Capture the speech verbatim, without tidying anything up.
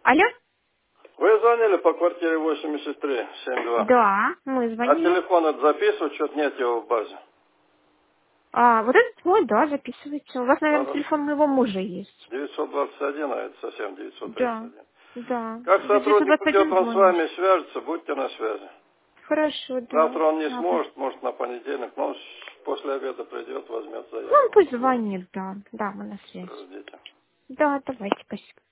Алло? Вы звонили по квартире восемьдесят три семьдесят два. Да, мы А звонили. телефон это записывать, что-то нет его в базе. А, вот этот мой, да, записывайте. У вас, наверное, Хорошо. телефон моего мужа есть. девятьсот двадцать один, а это совсем девятьсот тридцать Да, один. да. Как За девятьсот сотрудник двадцать придет, один он с звонит. вами свяжется, будьте на связи. Хорошо, да. Завтра он не Ладно. сможет, может на понедельник, но он с- после обеда придет, возьмет Ну, он заявку, пусть позвонит. звонит, да. Да, мы на Все, связи. ждите. Да, давайте, спасибо.